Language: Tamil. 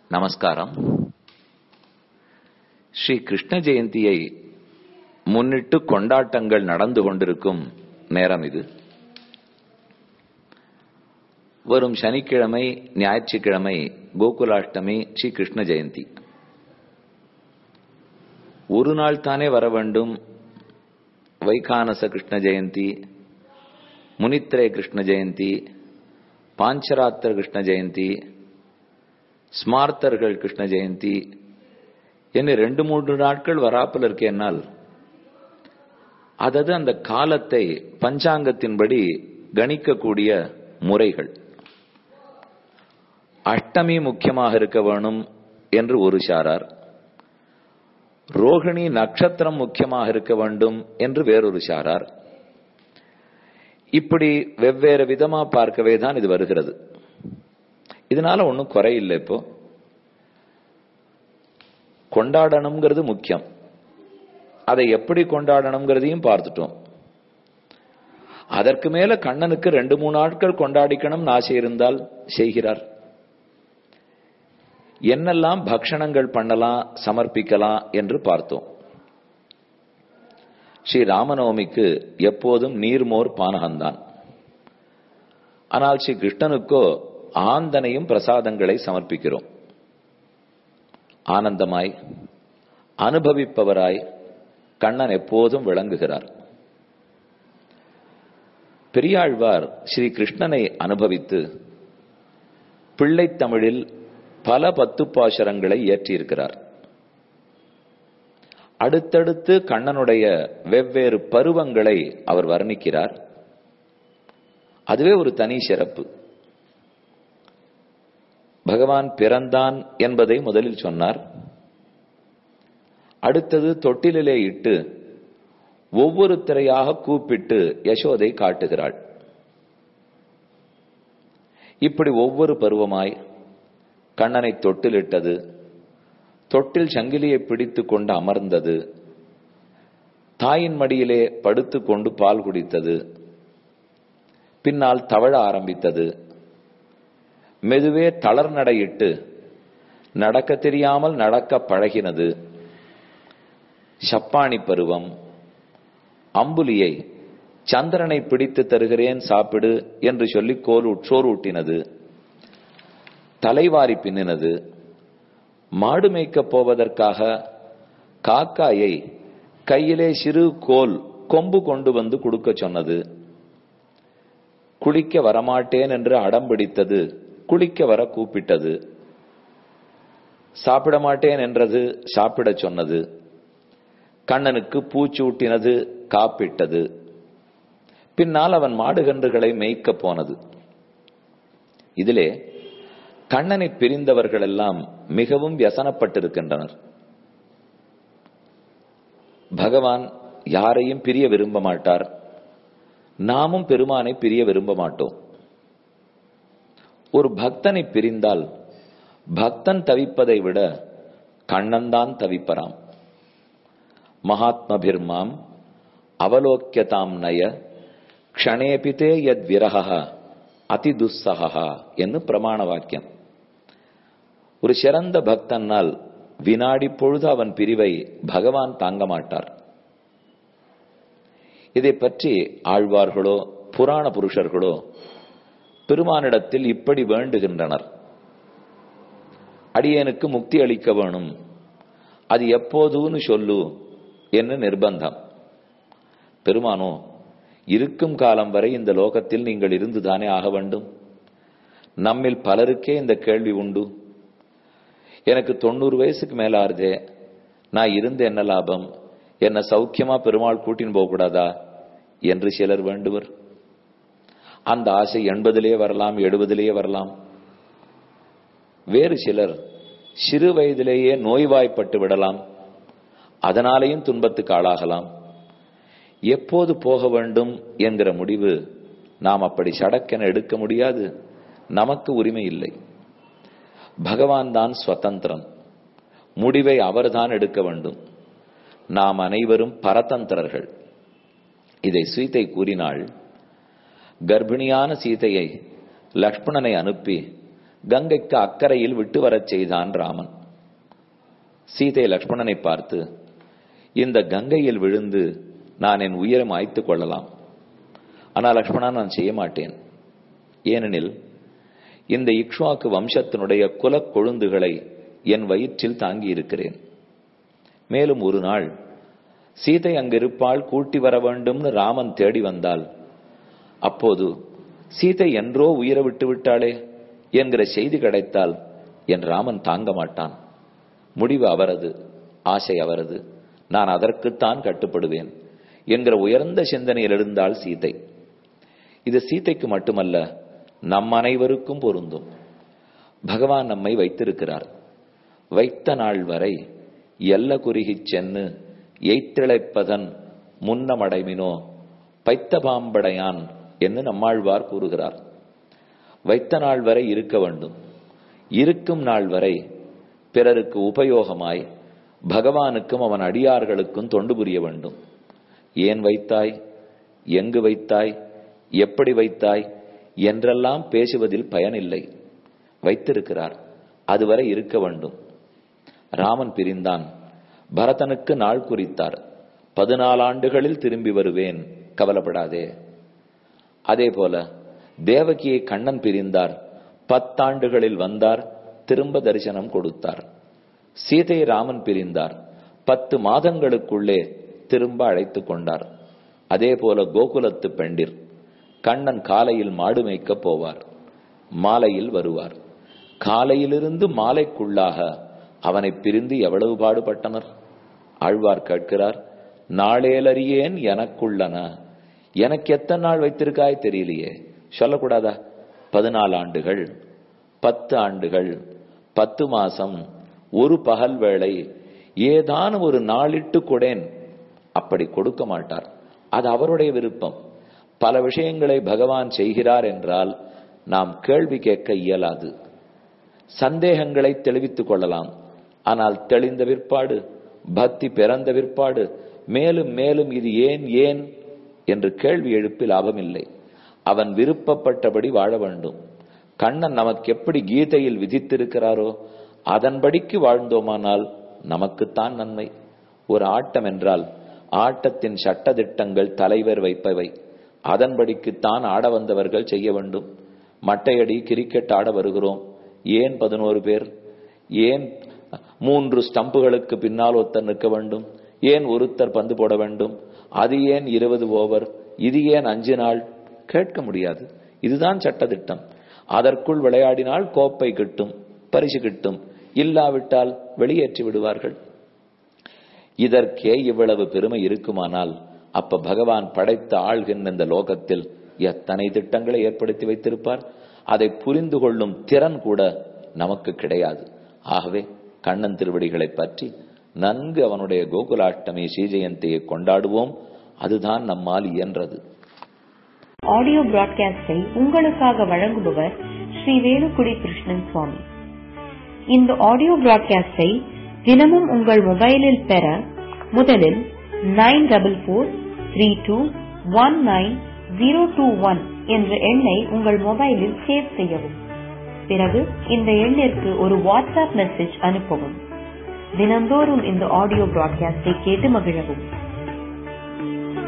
நமஸ்காரம். ஸ்ரீ கிருஷ்ண ஜெயந்தியை முன்னிட்டு கொண்டாட்டங்கள் நடந்து கொண்டிருக்கும் நேரம் இது. வரும் சனிக்கிழமை, ஞாயிற்றுக்கிழமை கோகுலாஷ்டமி, ஸ்ரீ கிருஷ்ண ஜெயந்தி. ஒரு நாள் தானே வர வேண்டும். வைகானச கிருஷ்ண ஜெயந்தி, முனித்ரே கிருஷ்ண ஜெயந்தி, பாஞ்சராத்திர கிருஷ்ண ஜெயந்தி, ஸ்மார்த்தர்கள் கிருஷ்ண ஜெயந்தி என்ன 2-3 நாட்கள் வராப்பில் இருக்கேனால் அதது அந்த காலத்தை பஞ்சாங்கத்தின்படி கணிக்கக்கூடிய முறைகள். அஷ்டமி முக்கியமாக இருக்க வேணும் என்று ஒரு சாரார், ரோகிணி நட்சத்திரம் முக்கியமாக இருக்க வேண்டும் என்று வேறொரு சாரார். இப்படி வெவ்வேறு விதமா பார்க்கவே தான் இது வருகிறது. இதனால ஒன்றும் குறையில்லை. இப்போ கொண்டாடணுங்கிறது முக்கியம். அதை எப்படி கொண்டாடணுங்கிறதையும் பார்த்துட்டோம். அதற்கு மேல கண்ணனுக்கு 2-3 நாட்கள் கொண்டாடிக்கணும் ஆசை இருந்தால் செய்கிறார். என்னெல்லாம் பக்ஷணங்கள் பண்ணலாம், சமர்ப்பிக்கலாம் என்று பார்த்தோம். ஸ்ரீ ராமநவமிக்கு எப்போதும் நீர்மோர் பானகம்தான். ஆனால் ஸ்ரீ கிருஷ்ணனுக்கோ ஆந்தனையும் பிரசாதங்களை சமர்ப்பிக்கிறோம். ஆனந்தமாய் அனுபவிப்பவராய் கண்ணன் எப்போதும் விளங்குகிறார். பெரியாழ்வார் ஸ்ரீ கிருஷ்ணனை அனுபவித்து பிள்ளைத் தமிழில் பல 10 பாசுரங்களை இயற்றியிருக்கிறார். அடுத்தடுத்து கண்ணனுடைய வெவ்வேறு பருவங்களை அவர் வர்ணிக்கிறார். அதுவே ஒரு தனி சிறப்பு. பகவான் பிறந்தான் என்பதை முதலில் சொன்னார். அடுத்தது தொட்டிலே இட்டு ஒவ்வொரு திரையாக கூப்பிட்டு யசோதை காட்டுகிறாள். இப்படி ஒவ்வொரு பருவமாய் கண்ணனை தொட்டிலிட்டது, தொட்டில் சங்கிலியை பிடித்து கொண்டு அமர்ந்தது, தாயின் மடியிலே படுத்து கொண்டு பால் குடித்தது, பின்னால் தவழ ஆரம்பித்தது, மெதுவே தளர் நடையிட்டு நடக்க தெரியாமல் நடக்க பழகினது, சப்பாணி பருவம், அம்புலியை சந்திரனை பிடித்து தருகிறேன் சாப்பிடு என்று சொல்லி சோறூட்டினது, தலைவாரி பின்னினது, மாடு மேய்க்கப் போவதற்காக காக்காயை கையிலே சிறு கோல் கொம்பு கொண்டு வந்து கொடுக்க சொன்னது, குளிக்க வரமாட்டேன் என்று அடம்பிடித்தது, குளிக்க வர கூப்பிட்டது, சாப்பிட மாட்டேன் என்றது, சாப்பிட சொன்னது, கண்ணனுக்கு பூச்சூட்டினது, காப்பிட்டது, பின்னால் அவன் மாடுகன்றுகளை மேய்க்க போனது. இதிலே கண்ணனை பிரிந்தவர்கள் எல்லாம் மிகவும் வியசனப்பட்டிருக்கின்றனர். பகவான் யாரையும் பிரிய விரும்ப மாட்டார். நாமும் பெருமானை பிரிய விரும்ப மாட்டோம். ஒரு பக்தனை பிரிந்தால் பக்தன் தவிப்பதை விட கண்ணன்தான் தவிப்பராம். மகாத்மபிர்மாம் அவலோக்கியதாம் நய க்ஷணேபிதே யத் விரஹ அதி துஸ்ஸஹ என்று பிரமாண வாக்கியம். ஒரு சிறந்த பக்தனால் வினாடி பொழுது அவன் பிரிவை பகவான் தாங்க மாட்டார். இதை பற்றி ஆழ்வார்களோ புராண புருஷர்களோ பெருமானிடத்தில் இப்படி வேண்டுகின்றனர். அடியேனுக்கு முக்தி அளிக்க வேணும், அது எப்போதுன்னு சொல்லு என்று நிர்பந்தம். பெருமானோ, இருக்கும் காலம் வரை இந்த லோகத்தில் நீங்கள் இருந்துதானே ஆக வேண்டும். நம்மில் பலருக்கே இந்த கேள்வி உண்டு. எனக்கு 90 வயசுக்கு மேல ஆறுதே, நான் இருந்து என்ன லாபம், என்ன சௌக்கியமா பெருமாள் கூட்டின்னு போக கூடாதா என்று சிலர் வேண்டுவர். அந்த ஆசை 80 வரலாம், 70 வரலாம். வேறு சிலர் சிறு வயதிலேயே நோய்வாய்ப்பட்டு விடலாம், அதனாலேயும் துன்பத்துக்கு ஆளாகலாம். எப்போது போக வேண்டும் என்கிற முடிவு நாம் அப்படி சடக்கென எடுக்க முடியாது. நமக்கு உரிமை இல்லை. பகவான் தான் சுதந்திரன். முடிவை அவர்தான் எடுக்க வேண்டும். நாம் அனைவரும் பரதந்திரர்கள். இதை சீதை கூறினாள். கர்ப்பிணியான சீதையை லக்ஷ்மணனை அனுப்பி கங்கைக்கு அக்கறையில் விட்டு வரச் செய்தான் ராமன். சீதை லக்ஷ்மணனை பார்த்து, இந்த கங்கையில் விழுந்து நான் என் உயிரை மாய்த்து கொள்ளலாம். ஆனால் லக்ஷ்மணா, நான் செய்ய மாட்டேன். ஏனெனில் இந்த இக்ஷ்வாக்கு வம்சத்தினுடைய குலக் கொழுந்துகளை என் வயிற்றில் தாங்கி இருக்கிறேன். மேலும் ஒரு நாள் சீதை அங்கிருப்பாள், கூட்டி வர வேண்டும்னு ராமன் தேடி வந்தால், அப்போது சீதை என்றோ உயிரை விட்டு விட்டாளே என்கிற செய்தி கிடைத்தால் என் ராமன் தாங்க மாட்டான். முடிவு அவரது, ஆசை அவரது, நான் அதற்குத்தான் கட்டுப்படுவேன் என்கிற உயர்ந்த சிந்தனையில் எழுந்தாள் சீதை. இது சீதைக்கு மட்டுமல்ல, நம் அனைவருக்கும் பொருந்தும். பகவான் நம்மை வைத்திருக்கிறார். வைத்த நாள் வரை எல்ல குறுகிச் சென்னு எய்த்திழைப்பதன் முன்னமடைமினோ பைத்த பாம்படையான் என்று நம்மாழ்வார் கூறுகிறார். வைத்த நாள் வரை இருக்க வேண்டும். இருக்கும் நாள் வரை பிறருக்கு உபயோகமாய் பகவானுக்கும் அவன் அடியார்களுக்கும் தொண்டு புரிய வேண்டும். ஏன் வைத்தாய், எங்கு வைத்தாய், எப்படி வைத்தாய் என்றெல்லாம் பேசுவதில் பயனில்லை. வைத்திருக்கிறார், அதுவரை இருக்க வேண்டும். ராமன் பிரிந்தான். பரதனுக்கு நாள் குறித்தார். 14 ஆண்டுகளில் திரும்பி வருவேன், கவலைப்படாதே. அதே போல தேவகியை கண்ணன் பிரிந்தார். 10 ஆண்டுகளில் வந்தார், திரும்ப தரிசனம் கொடுத்தார். சீதை ராமன் பிரிந்தார். 10 மாதங்களுக்குள்ளே திரும்ப அழைத்து கொண்டார். அதே போல கோகுலத்து பெண்டிர் கண்ணன் காலையில் மாடு மேய்க்க போவார், மாலையில் வருவார். காலையிலிருந்து மாலைக்குள்ளாக அவனை பிரிந்து எவ்வளவு பாடுபட்டனர். ஆழ்வார் கேட்கிறார், நாளேலறியேன் எனக்குள்ளன. எனக்கு எத்தனை நாள் வைத்திருக்காய் தெரியலையே. சொல்லக்கூடாதா? 14 ஆண்டுகள், 10 ஆண்டுகள், 10 மாசம், ஒரு பகல் வேளை, ஏதான ஒரு நாளிட்டு கொடேன். அப்படி கொடுக்க மாட்டார். அது அவருடைய விருப்பம். பல விஷயங்களை பகவான் செய்கிறார் என்றால் நாம் கேள்வி கேட்க இயலாது. சந்தேகங்களை தெளிவித்துக் கொள்ளலாம். ஆனால் தெளிந்த பிற்பாடு, பக்தி பிறந்த பிற்பாடு மேலும் மேலும் இது ஏன் ஏன் என்று கேள்வி எழுப்பி லாபமில்லை. அவன் விருப்பப்பட்டபடி வாழ வேண்டும். கண்ணன் நமக்கு எப்படி கீதையில் விதித்திருக்கிறாரோ அதன்படிக்கு வாழ்ந்தோமானால் நமக்குத்தான் நன்மை. ஒரு ஆட்டம் என்றால் ஆட்டத்தின் சட்ட திட்டங்கள் தலைவர் வைப்பவை. அதன்படிக்குத்தான் ஆட வந்தவர்கள் செய்ய வேண்டும். மட்டையடி கிரிக்கெட் ஆட வருகிறோம், ஏன் 11 பேர்? ஏன் 3 ஸ்டம்புகளுக்கு பின்னால் ஒருத்தர் நிற்க வேண்டும்? ஏன் ஒருத்தர் பந்து போட வேண்டும்? அது ஏன் 20 ஓவர்? இது ஏன் 5 நாள்? கேட்க முடியாது. இதுதான் சட்டத்திட்டம். அதற்குள் விளையாடினால் கோப்பை கிட்டும், பரிசு கிட்டும். இல்லாவிட்டால் வெளியேற்றி விடுவார்கள். இதற்கே இவ்வளவு பெருமை இருக்குமானால் அப்ப பகவான் படைத்த ஆள்கின்ற இந்த லோகத்தில் எத்தனை திட்டங்களை ஏற்படுத்தி வைத்திருப்பார். அதை புரிந்து கொள்ளும் திறன் கூட நமக்கு கிடையாது. ஆகவே கண்ணன் திருவடிகளை பற்றி நன்கு அவனுடைய கோகுலாஷ்டமி ஸ்ரீஜெயந்தியை கொண்டாடுவோம். அதுதான் நம்மால் இயன்றது. ஆடியோ பிராட்காஸ்டை உங்களுக்காக வழங்குபவர் ஸ்ரீ வேலுக்குடி கிருஷ்ணன் சுவாமி. இந்த ஆடியோ பிராட்காஸ்டை தினமும் உங்கள் மொபைலில் பெற முதலில் 9443219021 என்ற எண்ணை உங்கள் மொபைலில் சேவ் செய்யவும். பிறகு இந்த எண்ணிற்கு ஒரு வாட்ஸ்அப் மெசேஜ் அனுப்பவும். தினந்தோறும் இந்த ஆடியோ பிராட்காஸ்டை கேட்டு மகிழவும்.